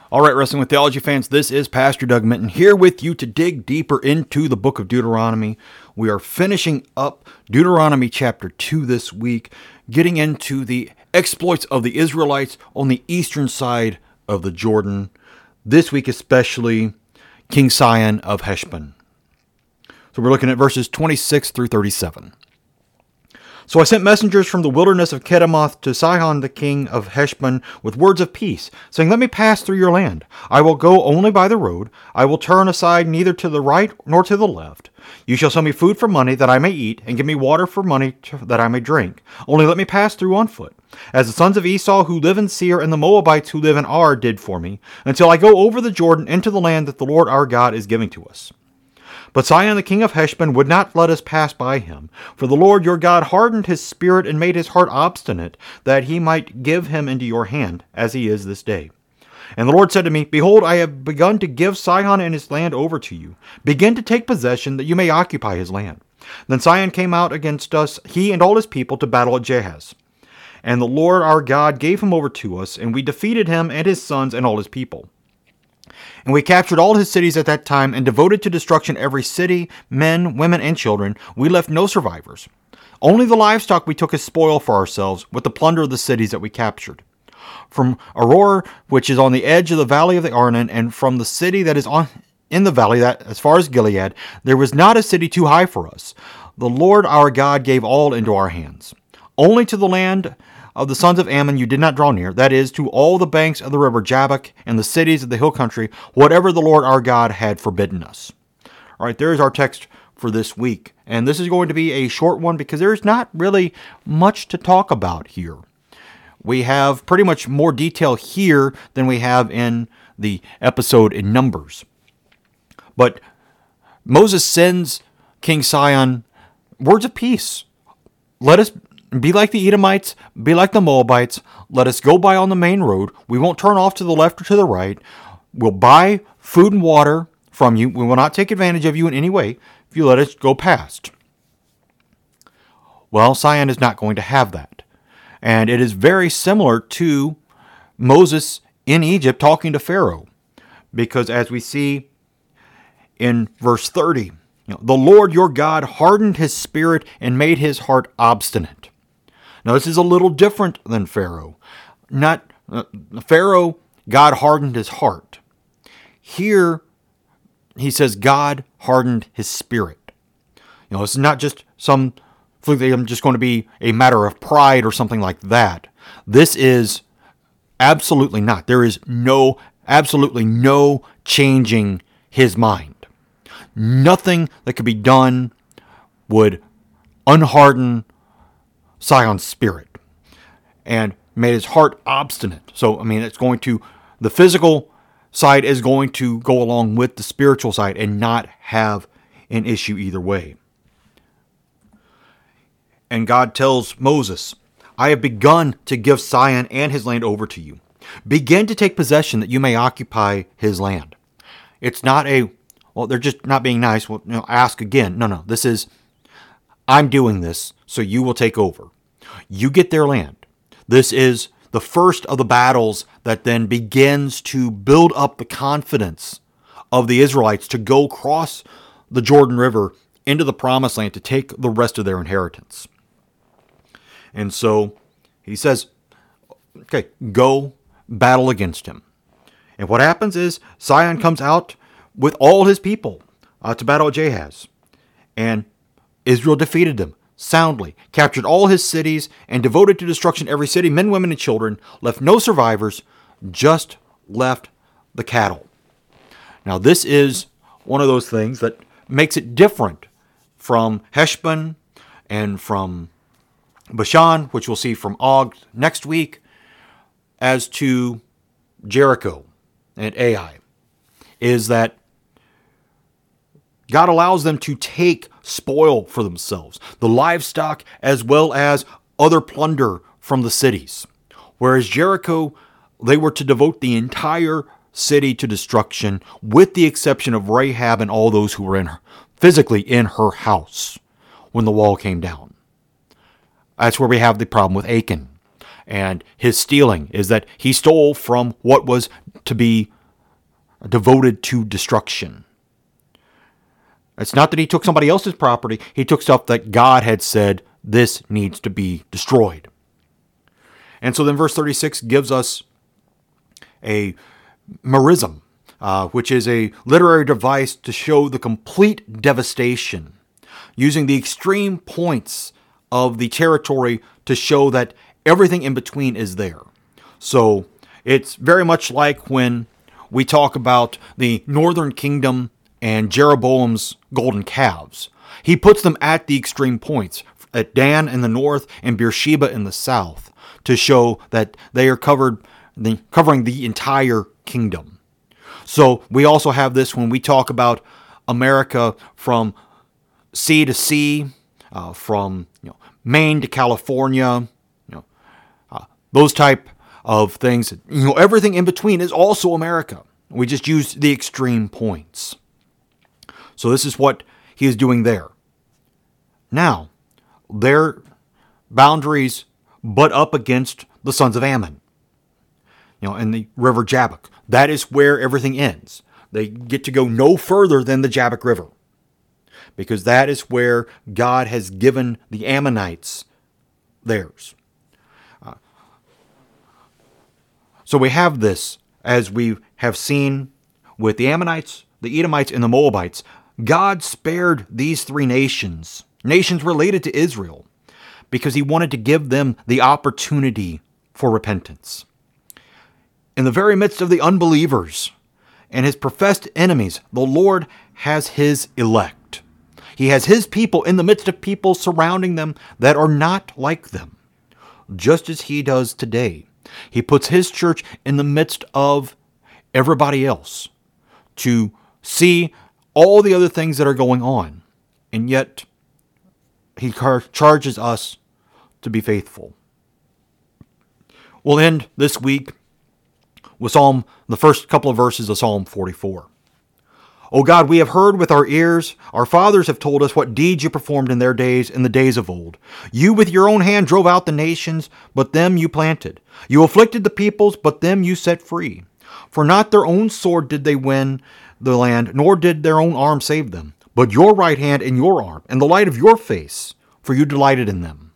All right, Wrestling with Theology fans, this is Pastor Doug Minton here with you to dig deeper into the book of Deuteronomy. We are finishing up Deuteronomy chapter 2 this week, getting into the exploits of the Israelites on the eastern side of the Jordan. This week especially, King Sihon of Heshbon. So we're looking at verses 26 through 37. So I sent messengers from the wilderness of Kedemoth to Sihon the king of Heshbon with words of peace, saying, "Let me pass through your land. I will go only by the road. I will turn aside neither to the right nor to the left. You shall sell me food for money that I may eat, and give me water for money that I may drink. Only let me pass through on foot, as the sons of Esau who live in Seir and the Moabites who live in Ar did for me, until I go over the Jordan into the land that the Lord our God is giving to us." But Sihon the king of Heshbon would not let us pass by him, for the Lord your God hardened his spirit and made his heart obstinate, that he might give him into your hand, as he is this day. And the Lord said to me, "Behold, I have begun to give Sihon and his land over to you. Begin to take possession, that you may occupy his land." Then Sihon came out against us, he and all his people, to battle at Jahaz. And the Lord our God gave him over to us, and we defeated him and his sons and all his people. And we captured all his cities at that time, and devoted to destruction every city, men, women, and children. We left no survivors. Only the livestock we took as spoil for ourselves, with the plunder of the cities that we captured. From Aroer, which is on the edge of the valley of the Arnon, and from the city that is in the valley, that as far as Gilead, there was not a city too high for us. The Lord our God gave all into our hands. Only to the land of the sons of Ammon you did not draw near, that is, to all the banks of the river Jabbok and the cities of the hill country, whatever the Lord our God had forbidden us. All right, there's our text for this week. And this is going to be a short one because there's not really much to talk about here. We have pretty much more detail here than we have in the episode in Numbers. But Moses sends King Sihon words of peace. Let us be like the Edomites, be like the Moabites. Let us go by on the main road. We won't turn off to the left or to the right. We'll buy food and water from you. We will not take advantage of you in any way if you let us go past. Well, Sihon is not going to have that. And it is very similar to Moses in Egypt talking to Pharaoh. Because as we see in verse 30, the Lord your God hardened his spirit and made his heart obstinate. Now, this is a little different than Pharaoh. Pharaoh, God hardened his heart. Here, he says God hardened his spirit. It's not just I'm just going to be a matter of pride or something like that. This is absolutely not. There is absolutely no changing his mind. Nothing that could be done would unharden Sihon's spirit and made his heart obstinate. So, the physical side is going to go along with the spiritual side and not have an issue either way. And God tells Moses, "I have begun to give Sihon and his land over to you. Begin to take possession that you may occupy his land." It's not they're just not being nice. Ask again. No. This is, I'm doing this, so you will take over. You get their land. This is the first of the battles that then begins to build up the confidence of the Israelites to go cross the Jordan River into the promised land to take the rest of their inheritance. And so he says, okay, go battle against him. And what happens is Sihon comes out with all his people to battle at Jahaz. And Israel defeated them soundly, captured all his cities, and devoted to destruction every city, men, women, and children, left no survivors, just left the cattle. Now, this is one of those things that makes it different from Heshbon and from Bashan, which we'll see from Og next week, as to Jericho and Ai, is that God allows them to take spoil for themselves, the livestock as well as other plunder from the cities. Whereas Jericho, they were to devote the entire city to destruction, with the exception of Rahab and all those who were physically in her house when the wall came down. That's where we have the problem with Achan. And his stealing is that he stole from what was to be devoted to destruction. It's not that he took somebody else's property. He took stuff that God had said, this needs to be destroyed. And so then verse 36 gives us a merism, which is a literary device to show the complete devastation, using the extreme points of the territory to show that everything in between is there. So it's very much like when we talk about the northern kingdom and Jeroboam's golden calves. He puts them at the extreme points, at Dan in the north and Beersheba in the south, to show that they are covering the entire kingdom. So we also have this when we talk about America from sea to sea, from Maine to California, those type of things. Everything in between is also America. We just use the extreme points. So this is what he is doing there. Now, their boundaries butt up against the sons of Ammon, and the river Jabbok. That is where everything ends. They get to go no further than the Jabbok River, because that is where God has given the Ammonites theirs. So we have this, as we have seen with the Ammonites, the Edomites, and the Moabites. God spared these three nations related to Israel, because he wanted to give them the opportunity for repentance. In the very midst of the unbelievers and his professed enemies, the Lord has his elect. He has his people in the midst of people surrounding them that are not like them, just as he does today. He puts his church in the midst of everybody else to see all the other things that are going on. And yet, he charges us to be faithful. We'll end this week with the first couple of verses of Psalm 44. O God, we have heard with our ears. Our fathers have told us what deeds you performed in their days, in the days of old. You with your own hand drove out the nations, but them you planted. You afflicted the peoples, but them you set free. For not their own sword did they win the land, nor did their own arm save them, but your right hand and your arm, and the light of your face, for you delighted in them.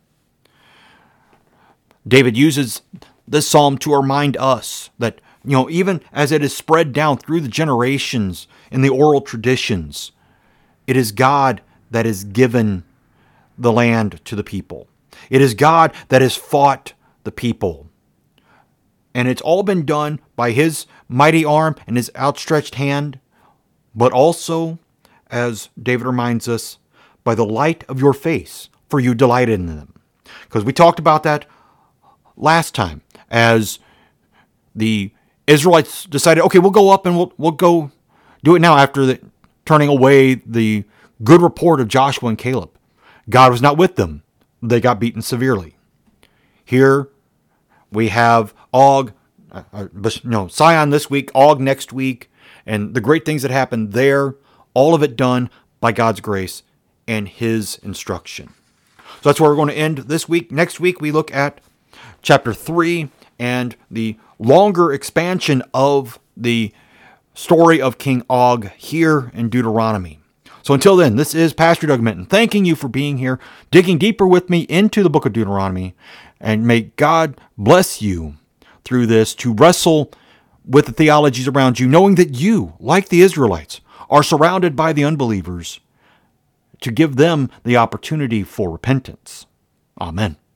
David uses this psalm to remind us that, even as it is spread down through the generations in the oral traditions, it is God that has given the land to the people. It is God that has fought the people. And it's all been done by his mighty arm and his outstretched hand, but also, as David reminds us, by the light of your face, for you delighted in them. Because we talked about that last time, as the Israelites decided, okay, we'll go up and we'll go do it now after turning away the good report of Joshua and Caleb. God was not with them. They got beaten severely. Here we have Sion this week, Og next week, and the great things that happened there, all of it done by God's grace and his instruction. So that's where we're going to end this week. Next week we look at chapter 3 and the longer expansion of the story of King Og here in Deuteronomy. So until then, this is Pastor Doug Minton thanking you for being here, digging deeper with me into the book of Deuteronomy, and may God bless you through this to wrestle with the theologies around you, knowing that you, like the Israelites, are surrounded by the unbelievers, to give them the opportunity for repentance. Amen.